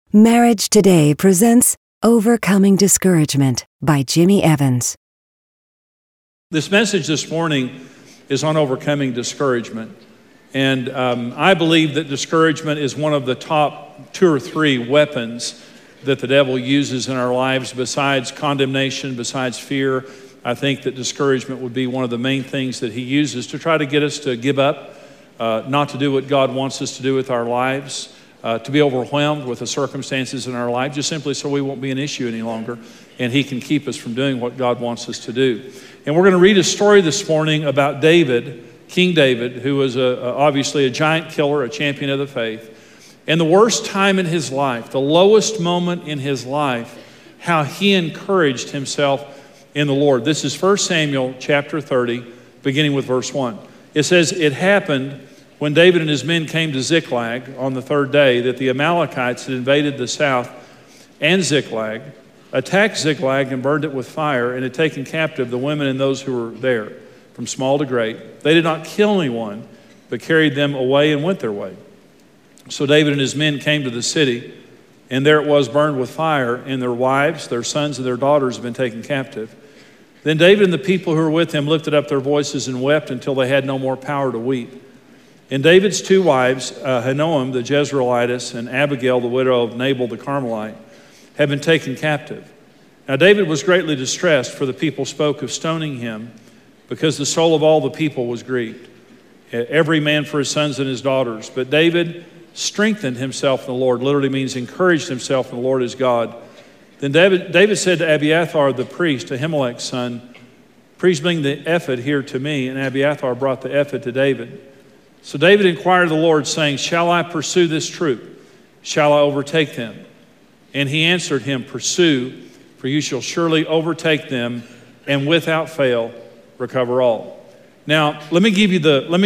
Marriage Today presents Overcoming Discouragement by Jimmy Evans. This message this morning is on overcoming discouragement. And I believe that discouragement is one of the top 2 or 3 weapons that the devil uses in our lives besides condemnation, besides fear. I think that discouragement would be one of the main things that he uses to try to get us to give up, not to do what God wants us to do with our lives, to be overwhelmed with the circumstances in our life, just simply so we won't be an issue any longer, and he can keep us from doing what God wants us to do. And we're going to read a story this morning about David, King David, who was obviously a giant killer, a champion of the faith. And the worst time in his life, the lowest moment in his life, how he encouraged himself in the Lord. This is 1 Samuel chapter 30, beginning with verse 1. It says, "It happened when David and his men came to Ziklag on the 3rd day that the Amalekites had invaded the south and Ziklag, attacked Ziklag and burned it with fire, and had taken captive the women and those who were there, from small to great. They did not kill anyone, but carried them away and went their way. So David and his men came to the city, and there it was burned with fire, and their wives, their sons, and their daughters had been taken captive. Then David and the people who were with him lifted up their voices and wept until they had no more power to weep. And David's 2 wives, Ahinoam the Jezreelitess and Abigail the widow of Nabal the Carmelite, had been taken captive. Now David was greatly distressed, for the people spoke of stoning him, because the soul of all the people was grieved, every man for his sons and his daughters. But David strengthened himself in the Lord," literally means encouraged himself in the Lord his God. Then David said to Abiathar the priest, Ahimelech's son, "Please bring the ephod here to me." And Abiathar brought the ephod to David. So David inquired of the Lord, saying, "Shall I pursue this troop? Shall I overtake them?" And he answered him, "Pursue, for you shall surely overtake them, and without fail recover all." Now, let me give you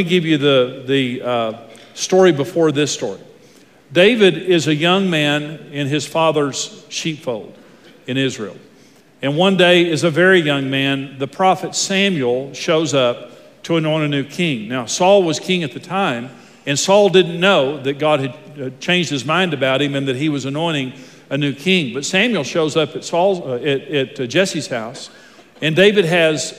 the story before this story. David is a young man in his father's sheepfold in Israel. And one day, as a very young man, the prophet Samuel shows up to anoint a new king. Now, Saul was king at the time, and Saul didn't know that God had changed his mind about him and that he was anointing a new king. But Samuel shows up at Jesse's house, and David has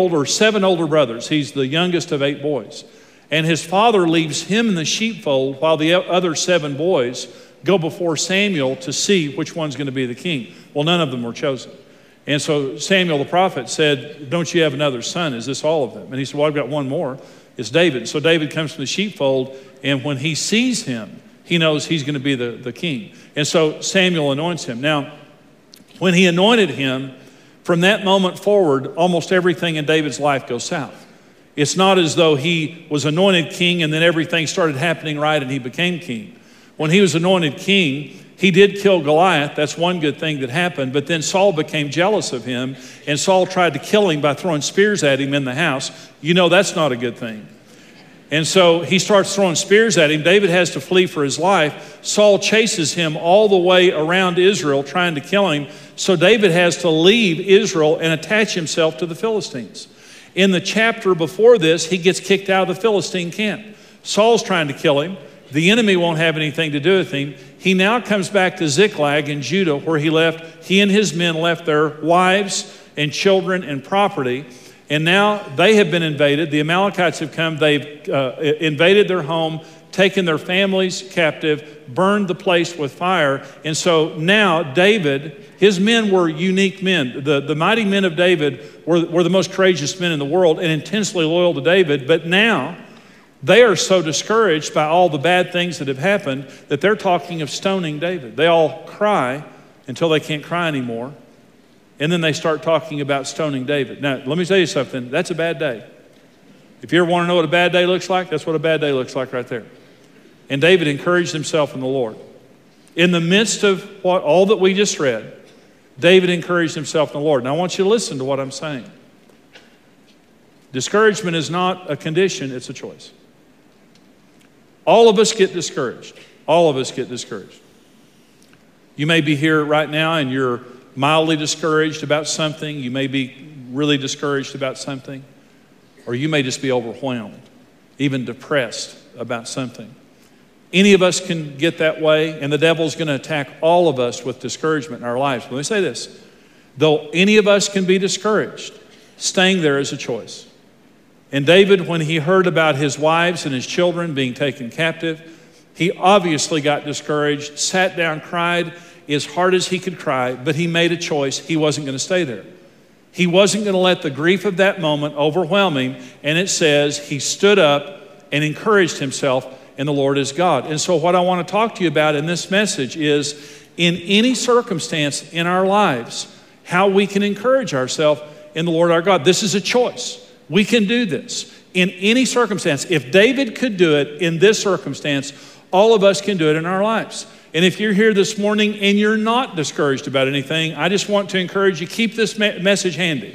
7 older brothers. He's the youngest of 8 boys. And his father leaves him in the sheepfold while the other 7 boys go before Samuel to see which one's going to be the king. Well, none of them were chosen. And so Samuel the prophet said, "Don't you have another son? Is this all of them?" And he said, "Well, I've got one more. It's David." So David comes from the sheepfold, and when he sees him, he knows he's going to be the king. And so Samuel anoints him. Now, when he anointed him, from that moment forward, almost everything in David's life goes south. It's not as though he was anointed king and then everything started happening right and he became king. When he was anointed king, he did kill Goliath. That's one good thing that happened. But then Saul became jealous of him, and Saul tried to kill him by throwing spears at him in the house. You know that's not a good thing. And so he starts throwing spears at him. David has to flee for his life. Saul chases him all the way around Israel trying to kill him. So David has to leave Israel and attach himself to the Philistines. In the chapter before this, he gets kicked out of the Philistine camp. Saul's trying to kill him. The enemy won't have anything to do with him. He now comes back to Ziklag in Judah, where he and his men left their wives and children and property. And now they have been invaded. The Amalekites have come. They've invaded their home, taken their families captive, burned the place with fire. And so now David, his men were unique men. The mighty men of David were the most courageous men in the world and intensely loyal to David. But now they are so discouraged by all the bad things that have happened that they're talking of stoning David. They all cry until they can't cry anymore. And then they start talking about stoning David. Now, let me tell you something. That's a bad day. If you ever want to know what a bad day looks like, that's what a bad day looks like right there. And David encouraged himself in the Lord. In the midst of all that we just read, David encouraged himself in the Lord. Now, I want you to listen to what I'm saying. Discouragement is not a condition, it's a choice. All of us get discouraged. All of us get discouraged. You may be here right now and you're mildly discouraged about something. You may be really discouraged about something. Or you may just be overwhelmed, even depressed about something. Any of us can get that way, and the devil's going to attack all of us with discouragement in our lives. Let me say this. Though any of us can be discouraged, staying there is a choice. And David, when he heard about his wives and his children being taken captive, he obviously got discouraged, sat down, cried as hard as he could cry, but he made a choice. He wasn't going to stay there. He wasn't going to let the grief of that moment overwhelm him. And it says he stood up and encouraged himself in the Lord his God. And so what I want to talk to you about in this message is, in any circumstance in our lives, how we can encourage ourselves in the Lord our God. This is a choice. We can do this in any circumstance. If David could do it in this circumstance, all of us can do it in our lives. And if you're here this morning and you're not discouraged about anything, I just want to encourage you, keep this message handy.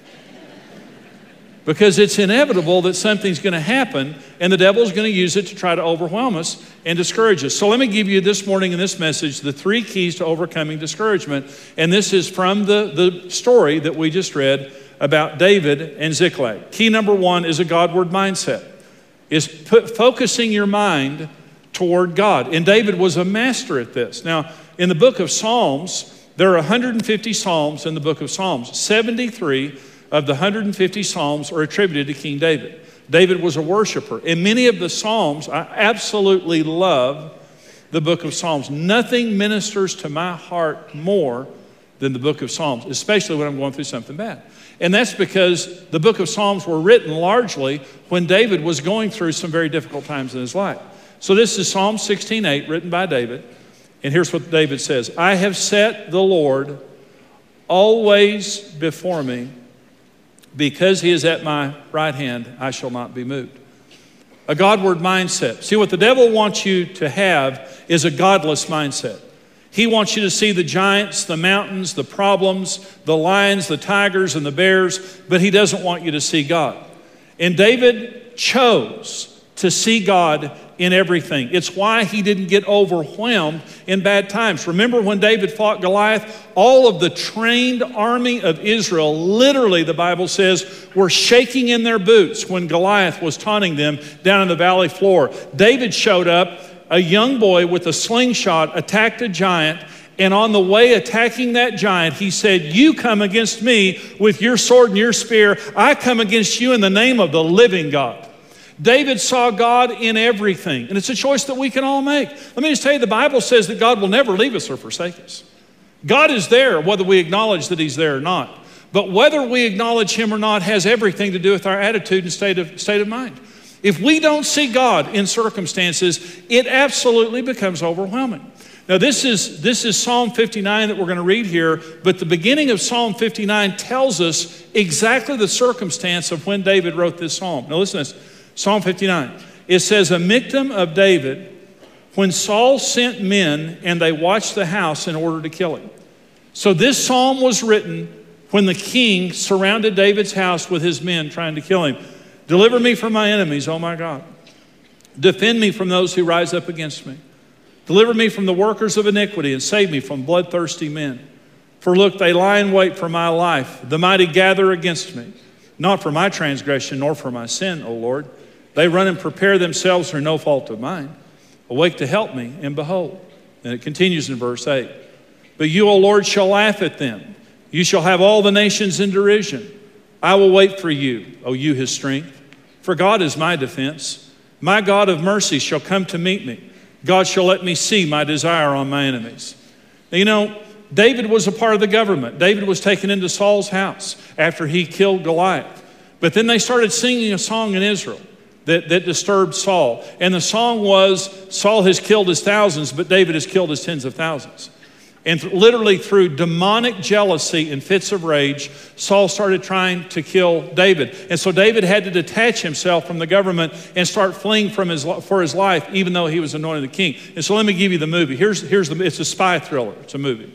Because it's inevitable that something's going to happen, and the devil's going to use it to try to overwhelm us and discourage us. So let me give you this morning in this message the 3 keys to overcoming discouragement. And this is from the story that we just read about David and Ziklag. Key number 1 is a Godward mindset. Is focusing your mind toward God. And David was a master at this. Now, in the book of Psalms, there are 150 Psalms in the book of Psalms. 73 of the 150 Psalms are attributed to King David. David was a worshiper. And many of the Psalms, I absolutely love the book of Psalms. Nothing ministers to my heart more than the book of Psalms, especially when I'm going through something bad. And that's because the book of Psalms were written largely when David was going through some very difficult times in his life. So this is Psalm 16:8, written by David. And here's what David says. I have set the Lord always before me. Because he is at my right hand, I shall not be moved. A Godward mindset. See, what the devil wants you to have is a godless mindset. He wants you to see the giants, the mountains, the problems, the lions, the tigers, and the bears, but he doesn't want you to see God. And David chose to see God in everything. It's why he didn't get overwhelmed in bad times. Remember when David fought Goliath? All of the trained army of Israel, literally the Bible says, were shaking in their boots when Goliath was taunting them down in the valley floor. David showed up, a young boy with a slingshot, attacked a giant, and on the way attacking that giant, he said, you come against me with your sword and your spear. I come against you in the name of the living God. David saw God in everything, and it's a choice that we can all make. Let me just tell you, the Bible says that God will never leave us or forsake us. God is there, whether we acknowledge that he's there or not. But whether we acknowledge him or not has everything to do with our attitude and state of mind. If we don't see God in circumstances, it absolutely becomes overwhelming. Now this is Psalm 59 that we're going to read here, but the beginning of Psalm 59 tells us exactly the circumstance of when David wrote this psalm. Now listen to this. Psalm 59. It says, a Michtam of David, when Saul sent men and they watched the house in order to kill him. So this psalm was written when the king surrounded David's house with his men trying to kill him. Deliver me from my enemies, oh my God. Defend me from those who rise up against me. Deliver me from the workers of iniquity and save me from bloodthirsty men. For look, they lie in wait for my life. The mighty gather against me. Not for my transgression nor for my sin, O Lord. They run and prepare themselves for no fault of mine. Awake to help me, and behold. And it continues in verse 8. But you, O Lord, shall laugh at them. You shall have all the nations in derision. I will wait for you, O you his strength. For God is my defense. My God of mercy shall come to meet me. God shall let me see my desire on my enemies. Now, you know, David was a part of the government. David was taken into Saul's house after he killed Goliath. But then they started singing a song in Israel that disturbed Saul. And the song was, Saul has killed his thousands, but David has killed his tens of thousands. And literally through demonic jealousy and fits of rage, Saul started trying to kill David. And so David had to detach himself from the government and start fleeing for his life, even though he was anointed the king. And so let me give you the movie. It's a spy thriller. It's a movie.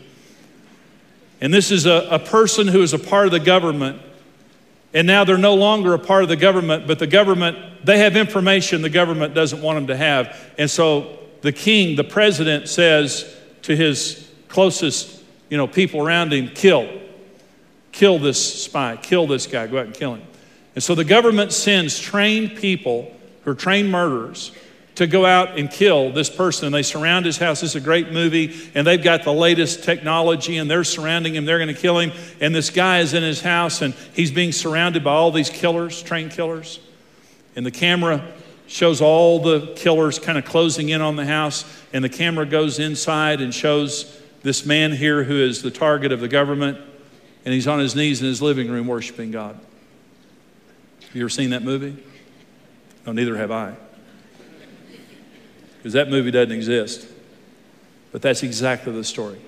And this is a person who is a part of the government. And now they're no longer a part of the government, but the government, they have information the government doesn't want them to have. And so the king, the president, says to his closest, people around him, kill this spy, kill this guy, go out and kill him. And so the government sends trained people who are trained murderers to go out and kill this person. And they surround his house. This is a great movie. And they've got the latest technology and they're surrounding him. They're going to kill him. And this guy is in his house and he's being surrounded by all these killers, trained killers. And the camera shows all the killers kind of closing in on the house. And the camera goes inside and shows this man here who is the target of the government. And he's on his knees in his living room worshiping God. Have you ever seen that movie? No, neither have I. Because that movie doesn't exist. But that's exactly the story.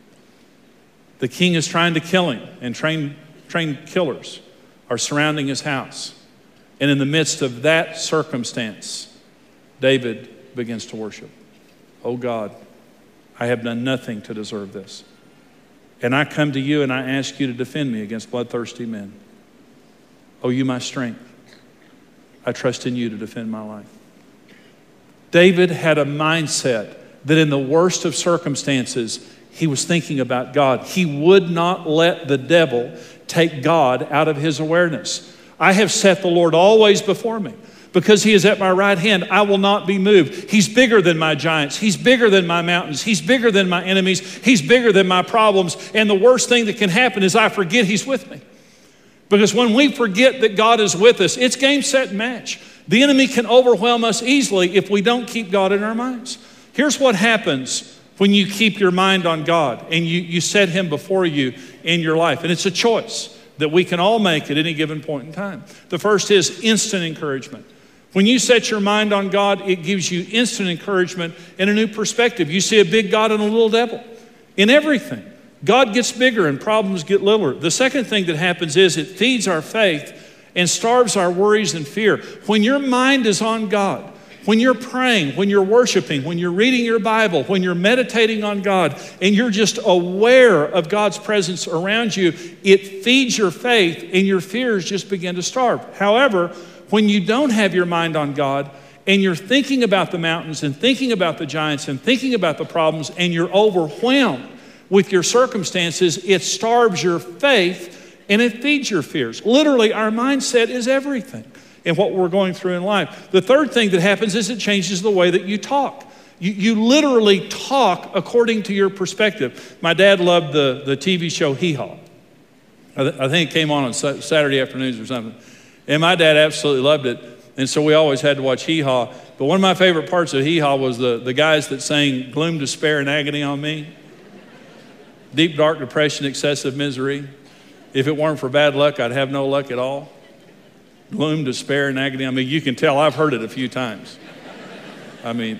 The king is trying to kill him, and trained killers are surrounding his house. And in the midst of that circumstance, David begins to worship. Oh God, I have done nothing to deserve this. And I come to you and I ask you to defend me against bloodthirsty men. Oh, you my strength. I trust in you to defend my life. David had a mindset that in the worst of circumstances, he was thinking about God. He would not let the devil take God out of his awareness. I have set the Lord always before me. Because he is at my right hand, I will not be moved. He's bigger than my giants. He's bigger than my mountains. He's bigger than my enemies. He's bigger than my problems. And the worst thing that can happen is I forget he's with me. Because when we forget that God is with us, it's game, set, and match. The enemy can overwhelm us easily if we don't keep God in our minds. Here's what happens when you keep your mind on God and you set him before you in your life. And it's a choice that we can all make at any given point in time. The first is instant encouragement. When you set your mind on God, it gives you instant encouragement and a new perspective. You see a big God and a little devil in everything. God gets bigger and problems get littler. The second thing that happens is it feeds our faith and starves our worries and fear. When your mind is on God, when you're praying, when you're worshiping, when you're reading your Bible, when you're meditating on God, and you're just aware of God's presence around you, it feeds your faith and your fears just begin to starve. However, when you don't have your mind on God and you're thinking about the mountains and thinking about the giants and thinking about the problems and you're overwhelmed with your circumstances, it starves your faith and it feeds your fears. Literally, our mindset is everything in what we're going through in life. The third thing that happens is it changes the way that you talk. You literally talk according to your perspective. My dad loved the TV show Hee Haw. I think it came on Saturday afternoons or something. And my dad absolutely loved it. And so we always had to watch Hee Haw. But one of my favorite parts of Hee Haw was the guys that sang Gloom, Despair, and Agony on Me. Deep, dark depression, excessive misery. If it weren't for bad luck, I'd have no luck at all. Gloom, despair, and agony. I mean, you can tell I've heard it a few times. I mean,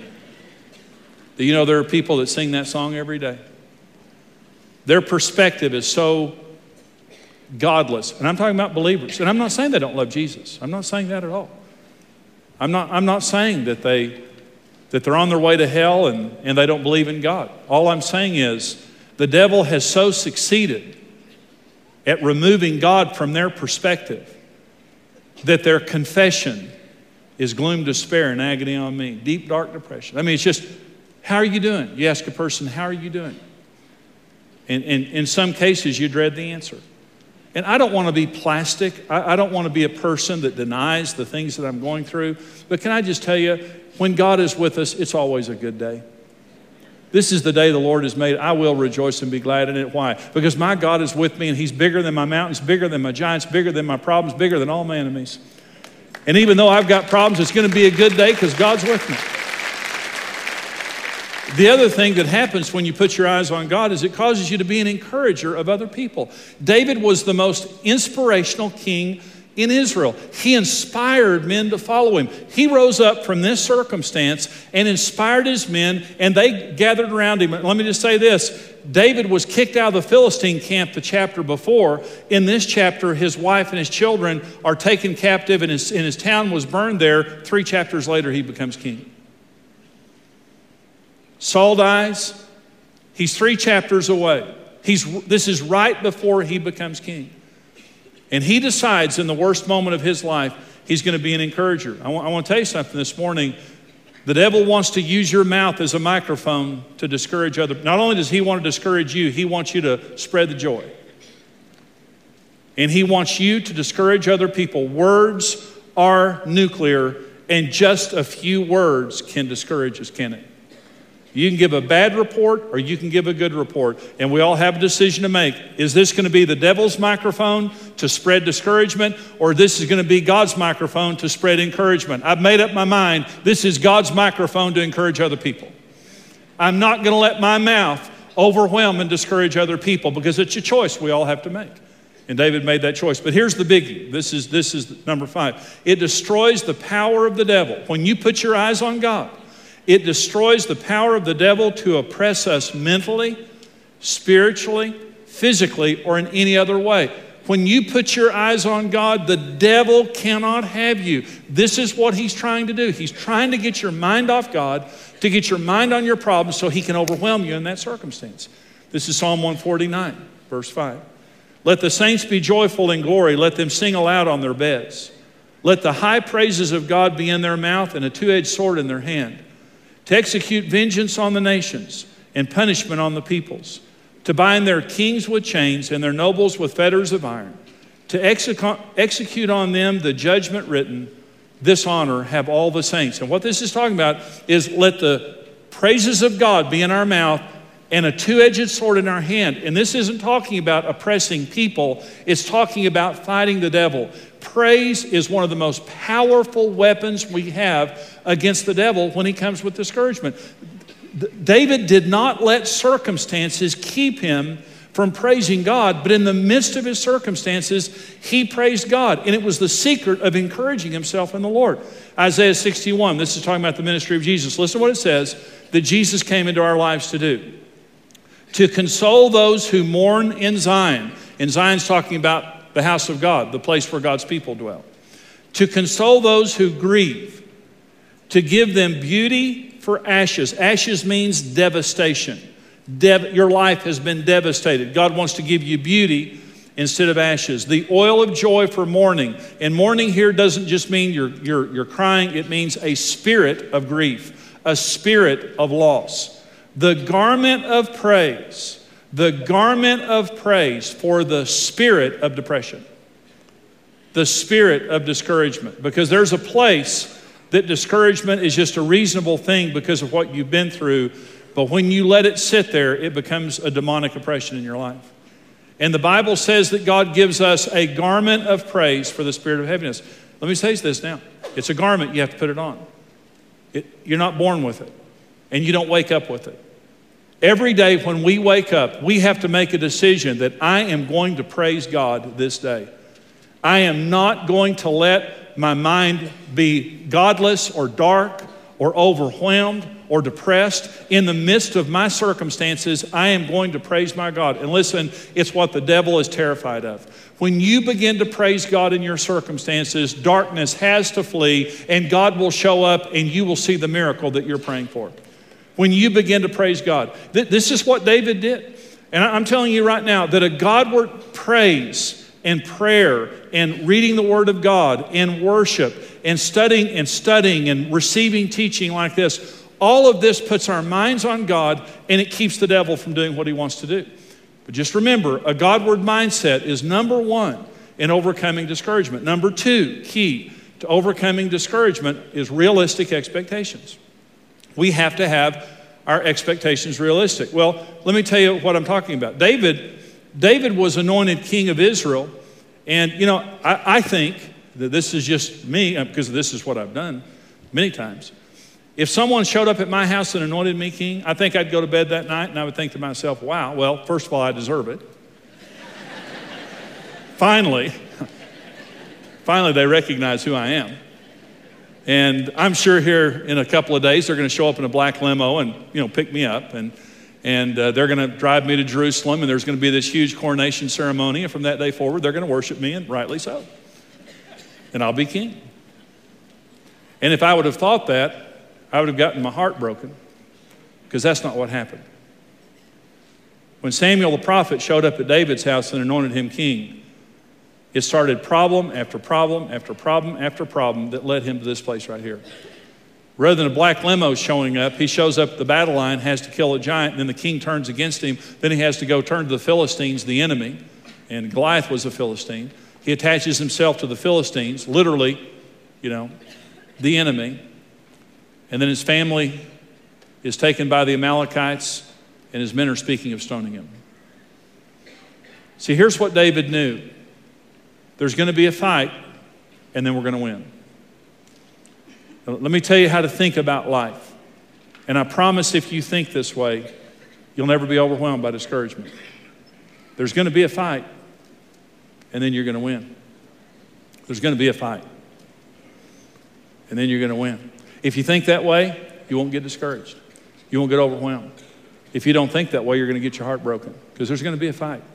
do you know there are people that sing that song every day? Their perspective is so godless. And I'm talking about believers. And I'm not saying they don't love Jesus. I'm not saying that at all. I'm not saying that they're on their way to hell and they don't believe in God. All I'm saying is the devil has so succeeded at removing God from their perspective that their confession is gloom, despair, and agony on me. Deep, dark depression. I mean, it's just, how are you doing? You ask a person, how are you doing? And in some cases, you dread the answer. And I don't want to be plastic. I don't want to be a person that denies the things that I'm going through. But can I just tell you, when God is with us, it's always a good day. This is the day the Lord has made. I will rejoice and be glad in it. Why? Because my God is with me and he's bigger than my mountains, bigger than my giants, bigger than my problems, bigger than all my enemies. And even though I've got problems, it's going to be a good day because God's with me. The other thing that happens when you put your eyes on God is it causes you to be an encourager of other people. David was the most inspirational king in Israel. He inspired men to follow him. He rose up from this circumstance and inspired his men, and they gathered around him. Let me just say this. David was kicked out of the Philistine camp the chapter before. In this chapter, his wife and his children are taken captive, and his town was burned there. 3 chapters later, he becomes king. Saul dies. He's 3 chapters away. This is right before he becomes king. And he decides in the worst moment of his life, he's going to be an encourager. I want to tell you something this morning. The devil wants to use your mouth as a microphone to discourage others. Not only does he want to discourage you, he wants you to spread the joy. And he wants you to discourage other people. Words are nuclear, And just a few words can discourage us, can it? You can give a bad report or you can give a good report. And we all have a decision to make. Is this going to be the devil's microphone to spread discouragement, or this is going to be God's microphone to spread encouragement? I've made up my mind. This is God's microphone to encourage other people. I'm not going to let my mouth overwhelm and discourage other people, because it's a choice we all have to make. And David made that choice. But here's the biggie. This is number 5. It destroys the power of the devil. When you put your eyes on God, it destroys the power of the devil to oppress us mentally, spiritually, physically, or in any other way. When you put your eyes on God, the devil cannot have you. This is what he's trying to do. He's trying to get your mind off God, to get your mind on your problems so he can overwhelm you in that circumstance. This is Psalm 149, verse 5. Let the saints be joyful in glory. Let them sing aloud on their beds. Let the high praises of God be in their mouth and a two-edged sword in their hand, to execute vengeance on the nations and punishment on the peoples, to bind their kings with chains and their nobles with fetters of iron, to execute on them the judgment written. This honor have all the saints. And what this is talking about is let the praises of God be in our mouth and a two-edged sword in our hand. And this isn't talking about oppressing people. It's talking about fighting the devil. Praise is one of the most powerful weapons we have against the devil when he comes with discouragement. David did not let circumstances keep him from praising God, but in the midst of his circumstances, he praised God. And it was the secret of encouraging himself in the Lord. Isaiah 61, this is talking about the ministry of Jesus. Listen to what it says that Jesus came into our lives to do. To console those who mourn in Zion. And Zion's talking about the house of God, the place where God's people dwell. To console those who grieve. To give them beauty for ashes. Ashes means devastation. Your life has been devastated. God wants to give you beauty instead of ashes. The oil of joy for mourning. And mourning here doesn't just mean you're crying. It means a spirit of grief, a spirit of loss. The garment of praise. The garment of praise for the spirit of depression. The spirit of discouragement. Because there's a place that discouragement is just a reasonable thing because of what you've been through. But when you let it sit there, it becomes a demonic oppression in your life. And the Bible says that God gives us a garment of praise for the spirit of heaviness. Let me say this now. It's a garment, you have to put it on. You're not born with it. And you don't wake up with it. Every day when we wake up, we have to make a decision that I am going to praise God this day. I am not going to let my mind be godless or dark or overwhelmed or depressed. In the midst of my circumstances, I am going to praise my God. And listen, it's what the devil is terrified of. When you begin to praise God in your circumstances, darkness has to flee and God will show up and you will see the miracle that you're praying for. When you begin to praise God. This is what David did. And I'm telling you right now that a Godward praise and prayer and reading the Word of God and worship and studying and receiving teaching like this, all of this puts our minds on God and it keeps the devil from doing what he wants to do. But just remember, a Godward mindset is number one in overcoming discouragement. Number two, key to overcoming discouragement is realistic expectations. We have to have our expectations realistic. Well, let me tell you what I'm talking about. David was anointed king of Israel. And, you know, I think that this is just me, because this is what I've done many times. If someone showed up at my house and anointed me king, I think I'd go to bed that night and I would think to myself, wow, well, first of all, I deserve it. Finally, they recognize who I am. And I'm sure here in a couple of days, they're going to show up in a black limo and, pick me up. And they're going to drive me to Jerusalem, and there's going to be this huge coronation ceremony. And from that day forward, they're going to worship me, and rightly so. And I'll be king. And if I would have thought that, I would have gotten my heart broken, because that's not what happened. When Samuel the prophet showed up at David's house and anointed him king, it started problem after problem after problem after problem that led him to this place right here. Rather than a black limo showing up, he shows up at the battle line, has to kill a giant, and then the king turns against him. Then he has to go turn to the Philistines, the enemy, and Goliath was a Philistine. He attaches himself to the Philistines, literally, the enemy, and then his family is taken by the Amalekites, and his men are speaking of stoning him. See, here's what David knew. There's going to be a fight, and then we're going to win. Let me tell you how to think about life. And I promise if you think this way, you'll never be overwhelmed by discouragement. There's going to be a fight, and then you're going to win. There's going to be a fight, and then you're going to win. If you think that way, you won't get discouraged. You won't get overwhelmed. If you don't think that way, you're going to get your heart broken because there's going to be a fight.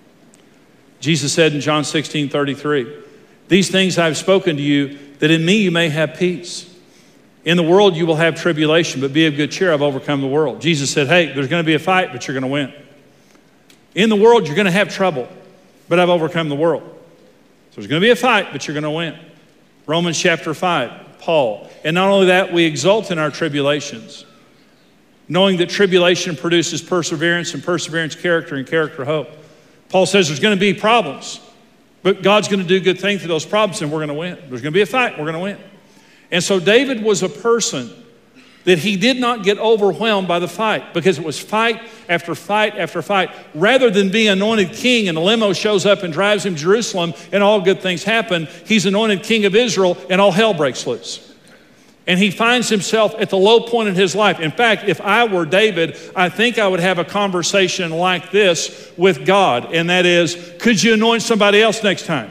Jesus said in John 16:33, "These things I've spoken to you, that in me you may have peace. In the world you will have tribulation, but be of good cheer, I've overcome the world." Jesus said, hey, there's going to be a fight, but you're going to win. In the world you're going to have trouble, but I've overcome the world. So there's going to be a fight, but you're going to win. Romans chapter 5, Paul. And not only that, we exult in our tribulations, knowing that tribulation produces perseverance, and perseverance character, and character hope. Paul says there's going to be problems, but God's going to do good things through those problems, and we're going to win. There's going to be a fight, we're going to win. And so David was a person that he did not get overwhelmed by the fight, because it was fight after fight after fight. Rather than being anointed king and a limo shows up and drives him to Jerusalem and all good things happen, he's anointed king of Israel and all hell breaks loose. And he finds himself at the low point in his life. In fact, if I were David, I think I would have a conversation like this with God, and that is, could you anoint somebody else next time?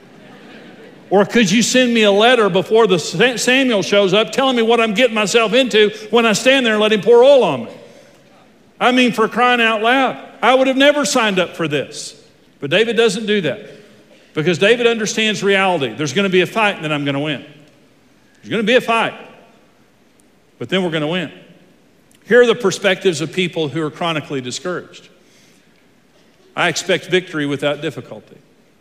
Or could you send me a letter before the Samuel shows up telling me what I'm getting myself into when I stand there and let him pour oil on me? I mean, for crying out loud, I would have never signed up for this. But David doesn't do that, because David understands reality. There's going to be a fight, and then I'm going to win. There's going to be a fight, but then we're going to win. Here are the perspectives of people who are chronically discouraged. I expect victory without difficulty.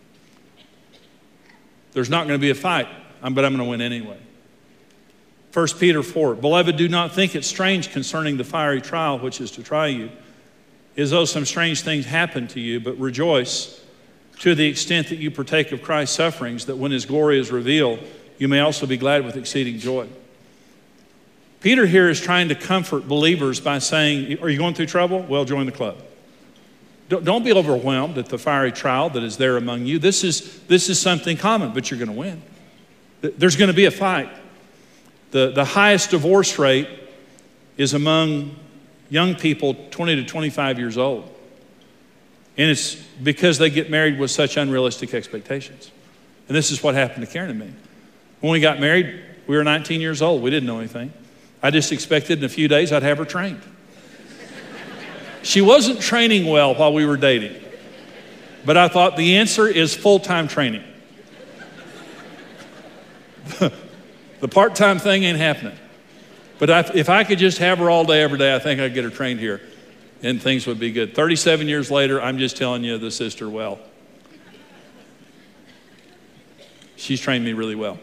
There's not going to be a fight, but I'm going to win anyway. 1 Peter 4, "Beloved, do not think it strange concerning the fiery trial which is to try you, as though some strange things happen to you, but rejoice to the extent that you partake of Christ's sufferings, that when his glory is revealed, you may also be glad with exceeding joy." Peter here is trying to comfort believers by saying, are you going through trouble? Well, join the club. Don't be overwhelmed at the fiery trial that is there among you. This is something common, but you're going to win. There's going to be a fight. The highest divorce rate is among young people 20 to 25 years old. And it's because they get married with such unrealistic expectations. And this is what happened to Karen and me. When we got married, we were 19 years old. We didn't know anything. I just expected in a few days I'd have her trained. She wasn't training well while we were dating, but I thought the answer is full-time training. The part-time thing ain't happening. But if I could just have her all day, every day, I think I'd get her trained here, and things would be good. 37 years later, I'm just telling you the sister well. She's trained me really well.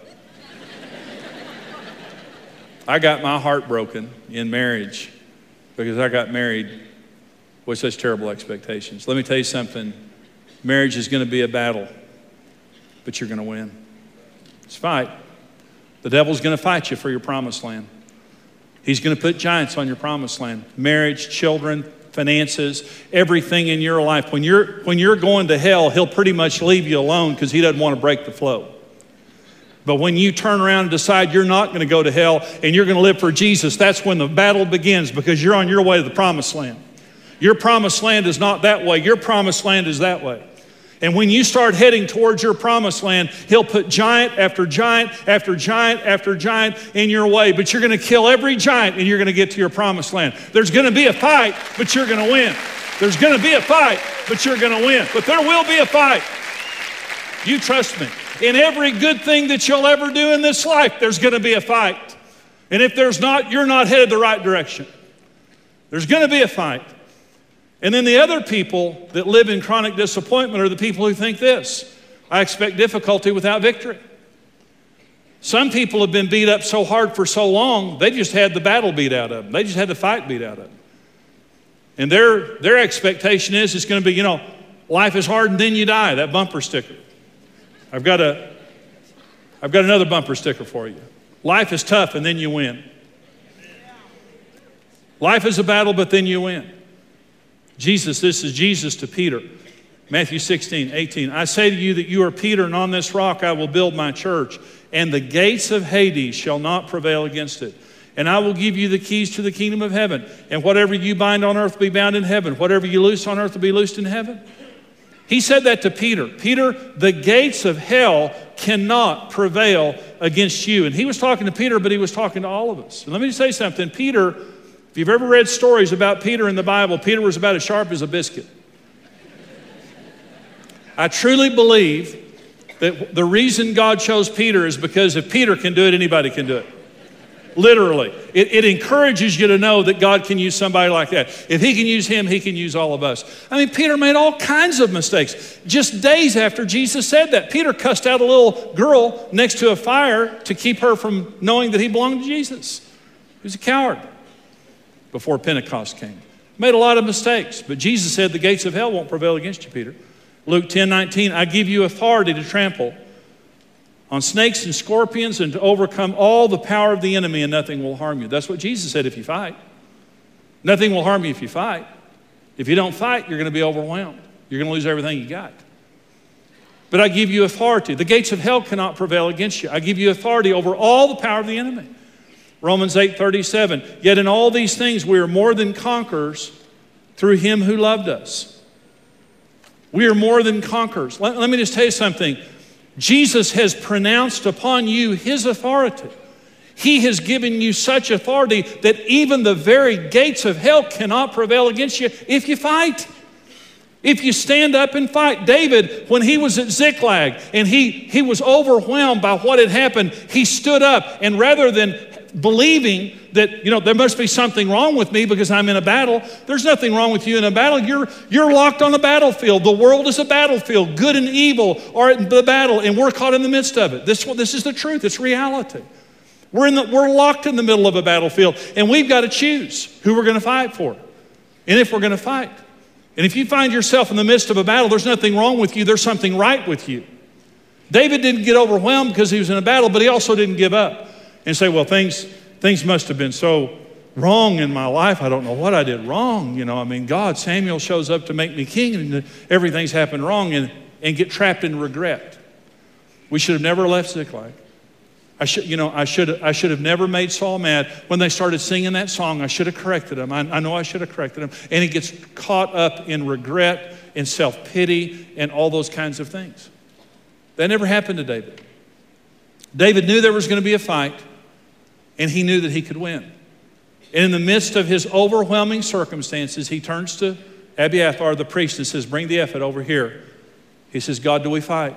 I got my heart broken in marriage because I got married with such terrible expectations. Let me tell you something. Marriage is going to be a battle, but you're going to win. It's a fight. The devil's going to fight you for your promised land. He's going to put giants on your promised land. Marriage, children, finances, everything in your life. When you're going to hell, he'll pretty much leave you alone because he doesn't want to break the flow. But when you turn around and decide you're not going to go to hell and you're going to live for Jesus, that's when the battle begins, because you're on your way to the promised land. Your promised land is not that way. Your promised land is that way. And when you start heading towards your promised land, he'll put giant after giant after giant after giant in your way. But you're going to kill every giant and you're going to get to your promised land. There's going to be a fight, but you're going to win. There's going to be a fight, but you're going to win. But there will be a fight. You trust me. In every good thing that you'll ever do in this life, there's going to be a fight. And if there's not, you're not headed the right direction. There's going to be a fight. And then the other people that live in chronic disappointment are the people who think this: I expect difficulty without victory. Some people have been beat up so hard for so long, they just had the battle beat out of them. They just had the fight beat out of them. And their expectation is it's going to be, life is hard and then you die, that bumper sticker. I've got another bumper sticker for you. Life is tough, and then you win. Life is a battle, but then you win. This is Jesus to Peter. Matthew 16:18. I say to you that you are Peter, and on this rock I will build my church, and the gates of Hades shall not prevail against it. And I will give you the keys to the kingdom of heaven. And whatever you bind on earth will be bound in heaven. Whatever you loose on earth will be loosed in heaven. He said that to Peter. Peter, the gates of hell cannot prevail against you. And he was talking to Peter, but he was talking to all of us. And let me just say something. Peter, if you've ever read stories about Peter in the Bible, Peter was about as sharp as a biscuit. I truly believe that the reason God chose Peter is because if Peter can do it, anybody can do it. Literally. It encourages you to know that God can use somebody like that. If he can use him, he can use all of us. I mean, Peter made all kinds of mistakes. Just days after Jesus said that, Peter cussed out a little girl next to a fire to keep her from knowing that he belonged to Jesus. He was a coward before Pentecost came. Made a lot of mistakes, but Jesus said the gates of hell won't prevail against you, Peter. Luke 10:19, I give you authority to trample on snakes and scorpions and to overcome all the power of the enemy, and nothing will harm you. That's what Jesus said if you fight. Nothing will harm you if you fight. If you don't fight, you're going to be overwhelmed. You're going to lose everything you got. But I give you authority. The gates of hell cannot prevail against you. I give you authority over all the power of the enemy. Romans 8:37, yet in all these things we are more than conquerors through him who loved us. We are more than conquerors. Let me just tell you something. Jesus has pronounced upon you his authority. He has given you such authority that even the very gates of hell cannot prevail against you if you fight. If you stand up and fight. David, when he was at Ziklag and he was overwhelmed by what had happened, he stood up, and rather than believing that, there must be something wrong with me because I'm in a battle. There's nothing wrong with you in a battle. You're locked on a battlefield. The world is a battlefield. Good and evil are at the battle, and we're caught in the midst of it. This is the truth. It's reality. We're locked in the middle of a battlefield, and we've got to choose who we're going to fight for and if we're going to fight. And if you find yourself in the midst of a battle, there's nothing wrong with you. There's something right with you. David didn't get overwhelmed because he was in a battle, but he also didn't give up and say, well, things must have been so wrong in my life. I don't know what I did wrong. Samuel shows up to make me king, and everything's happened wrong, and get trapped in regret. We should have never left Ziklag. I should have never made Saul mad. When they started singing that song, I should have corrected him. I know I should have corrected him. And he gets caught up in regret and self-pity and all those kinds of things. That never happened to David. David knew there was going to be a fight, and he knew that he could win. And in the midst of his overwhelming circumstances, he turns to Abiathar, the priest, and says, bring the ephod over here. He says, God, do we fight?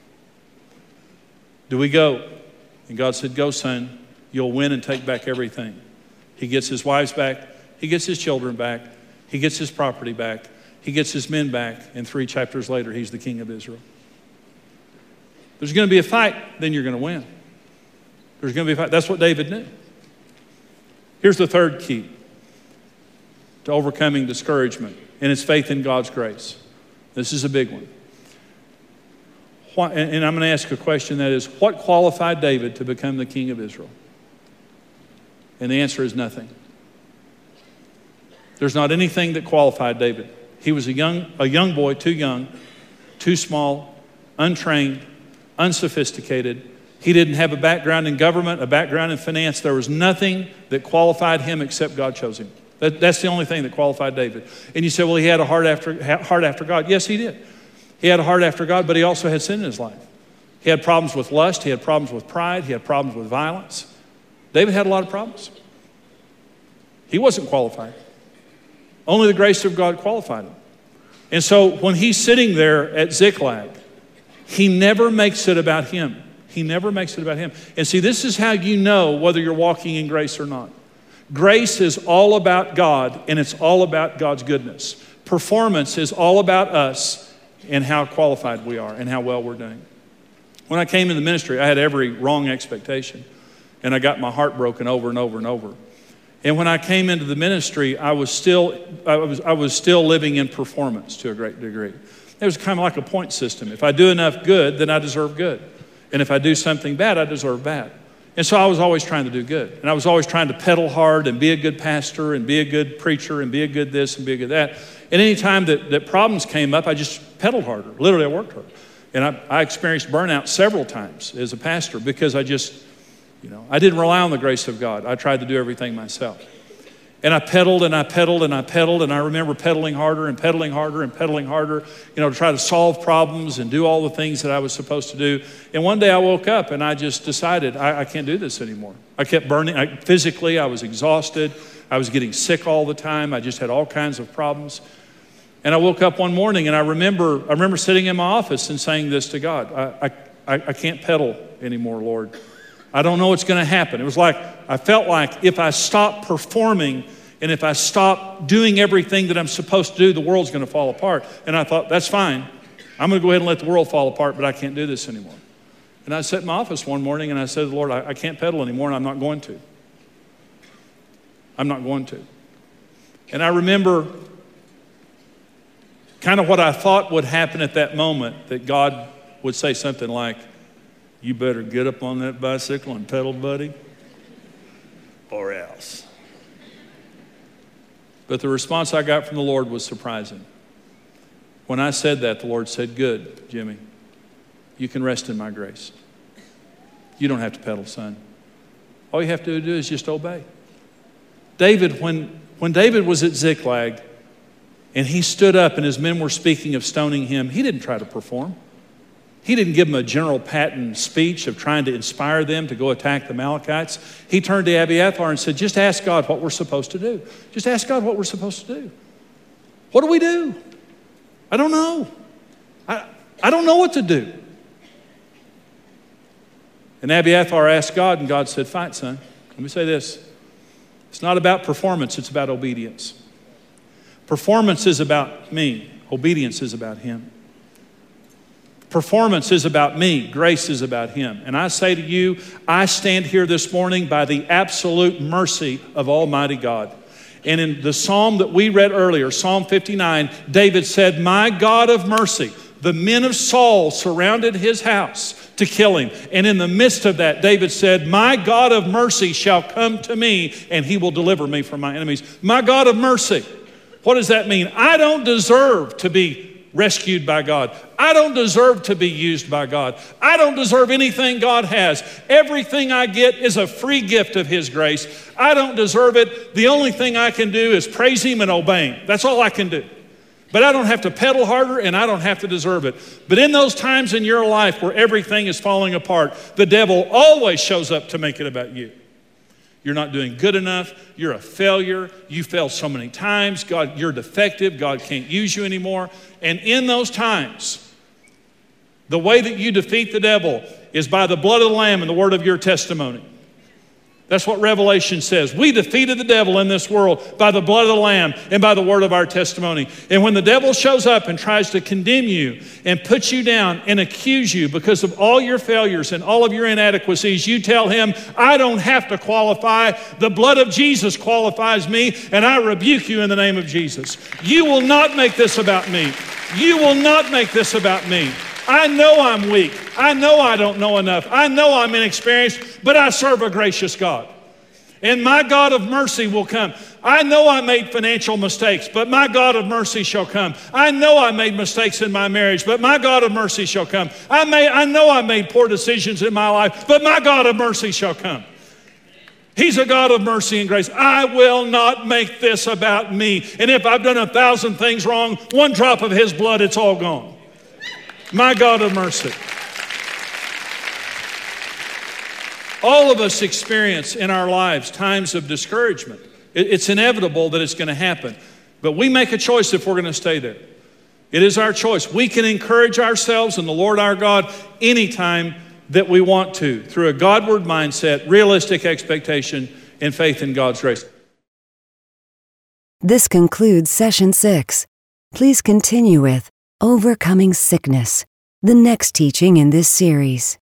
Do we go? And God said, go, son. You'll win and take back everything. He gets his wives back. He gets his children back. He gets his property back. He gets his men back. And 3 chapters later, he's the king of Israel. There's going to be a fight, then you're going to win. There's going to be a fight. That's what David knew. Here's the third key to overcoming discouragement, and it's faith in God's grace. This is a big one. And I'm going to ask a question, that is, what qualified David to become the king of Israel? And the answer is nothing. There's not anything that qualified David. He was a young boy, too young, too small, untrained, unsophisticated. He didn't have a background in government, a background in finance. There was nothing that qualified him except God chose him. That's the only thing that qualified David. And you say, well, he had a heart after God. Yes, he did. He had a heart after God, but he also had sin in his life. He had problems with lust. He had problems with pride. He had problems with violence. David had a lot of problems. He wasn't qualified. Only the grace of God qualified him. And so when he's sitting there at Ziklag, he never makes it about him. He never makes it about him. And see, this is how you know whether you're walking in grace or not. Grace is all about God, and it's all about God's goodness. Performance is all about us and how qualified we are and how well we're doing. When I came into the ministry, I had every wrong expectation, and I got my heart broken over and over and over. And when I came into the ministry, I was still living in performance to a great degree. It was kind of like a point system. If I do enough good, then I deserve good. And if I do something bad, I deserve bad. And so I was always trying to do good. And I was always trying to pedal hard and be a good pastor and be a good preacher and be a good this and be a good that. And any time that problems came up, I just pedaled harder. Literally, I worked harder. And I experienced burnout several times as a pastor because I didn't rely on the grace of God. I tried to do everything myself. And I pedaled and I pedaled and I pedaled, and I remember pedaling harder and pedaling harder and pedaling harder, to try to solve problems and do all the things that I was supposed to do. And one day I woke up and I just decided I can't do this anymore. I kept burning. Physically, I was exhausted. I was getting sick all the time. I just had all kinds of problems. And I woke up one morning and I remember sitting in my office and saying this to God. I can't pedal anymore, Lord. I don't know what's going to happen. It was like, I felt like if I stop performing and if I stop doing everything that I'm supposed to do, the world's going to fall apart. And I thought, that's fine. I'm going to go ahead and let the world fall apart, but I can't do this anymore. And I sat in my office one morning and I said to the Lord, I can't pedal anymore, and I'm not going to. I'm not going to. And I remember kind of what I thought would happen at that moment, that God would say something like, you better get up on that bicycle and pedal, buddy, or else. But the response I got from the Lord was surprising. When I said that, the Lord said, good, Jimmy, you can rest in my grace. You don't have to pedal, son. All you have to do is just obey. David, when David was at Ziklag and he stood up and his men were speaking of stoning him, he didn't try to perform. He didn't give them a General Patton speech of trying to inspire them to go attack the Amalekites. He turned to Abiathar and said, just ask God what we're supposed to do. Just ask God what we're supposed to do. What do we do? I don't know. I don't know what to do. And Abiathar asked God, and God said, fine, son. Let me say this. It's not about performance, it's about obedience. Performance is about me. Obedience is about him. Performance is about me. Grace is about him. And I say to you, I stand here this morning by the absolute mercy of Almighty God. And in the psalm that we read earlier, Psalm 59, David said, my God of mercy, the men of Saul surrounded his house to kill him. And in the midst of that, David said, my God of mercy shall come to me, and he will deliver me from my enemies. My God of mercy. What does that mean? I don't deserve to be rescued by God. I don't deserve to be used by God. I don't deserve anything God has. Everything I get is a free gift of his grace. I don't deserve it. The only thing I can do is praise him and obey him. That's all I can do. But I don't have to pedal harder, and I don't have to deserve it. But in those times in your life where everything is falling apart, the devil always shows up to make it about you. You're not doing good enough. You're a failure. You failed so many times. God, you're defective. God can't use you anymore. And in those times, the way that you defeat the devil is by the blood of the Lamb and the word of your testimony. That's what Revelation says. We defeated the devil in this world by the blood of the Lamb and by the word of our testimony. And when the devil shows up and tries to condemn you and put you down and accuse you because of all your failures and all of your inadequacies, you tell him, I don't have to qualify. The blood of Jesus qualifies me, and I rebuke you in the name of Jesus. You will not make this about me. You will not make this about me. I know I'm weak. I know I don't know enough. I know I'm inexperienced, but I serve a gracious God. And my God of mercy will come. I know I made financial mistakes, but my God of mercy shall come. I know I made mistakes in my marriage, but my God of mercy shall come. I know I made poor decisions in my life, but my God of mercy shall come. He's a God of mercy and grace. I will not make this about me. And if I've done 1,000 things wrong, one drop of his blood, it's all gone. My God of mercy. All of us experience in our lives times of discouragement. It's inevitable that it's going to happen. But we make a choice if we're going to stay there. It is our choice. We can encourage ourselves in the Lord our God anytime that we want to, through a Godward mindset, realistic expectation, and faith in God's grace. This concludes Session 6. Please continue with Overcoming Sickness, the next teaching in this series.